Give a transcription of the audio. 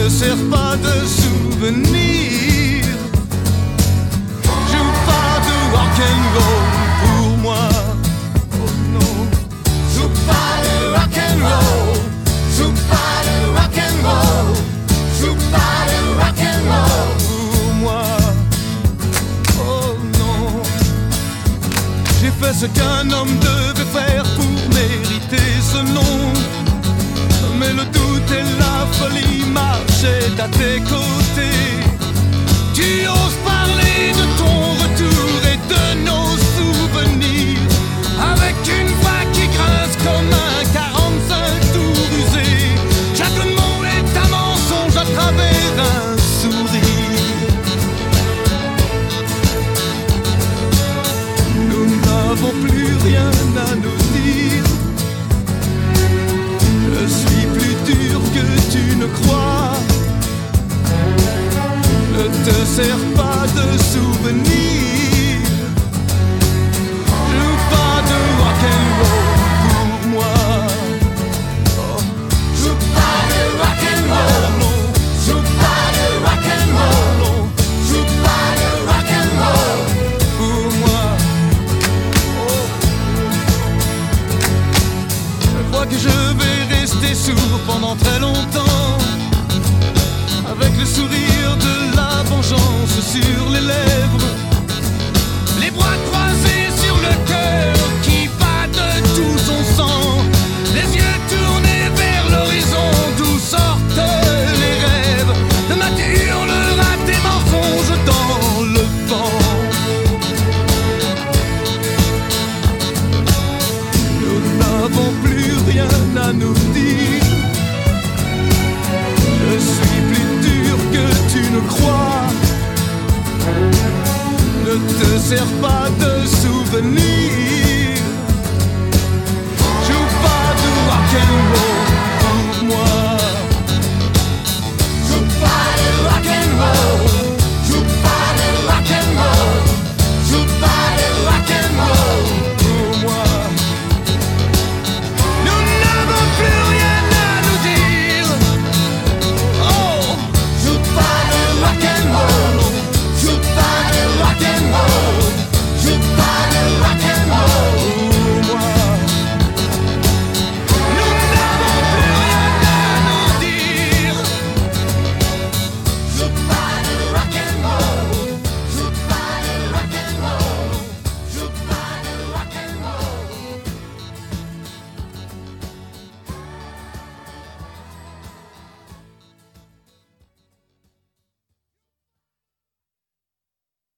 te sers pas de souvenir. Joue pas de rock'n'roll pour moi. Oh non. Joue pas de rock'n'roll. Joue pas de rock'n'roll. Joue pas de rock'n'roll pour moi. Oh non. J'ai fait ce qu'un homme devait faire pour mériter ce nom. Mais le doute et la folie marchaient à tes côtés. Tu oses parler de ton retour et de nos souvenirs avec une voix qui grince comme un 45 tout rusé. Chaque mot est un mensonge à travers un sourire. Nous n'avons plus rien à nous dire. Je suis plus dur que tu ne crois. Ne te sers pas de souvenirs. Joue pas de rock'n'roll pour moi. Oh. Joue pas de rock'n'roll, non. Joue pas de rock'n'roll, non. Joue pas de rock'n'roll pour moi. Oh. Je crois que je vais rester sourd pendant très longtemps.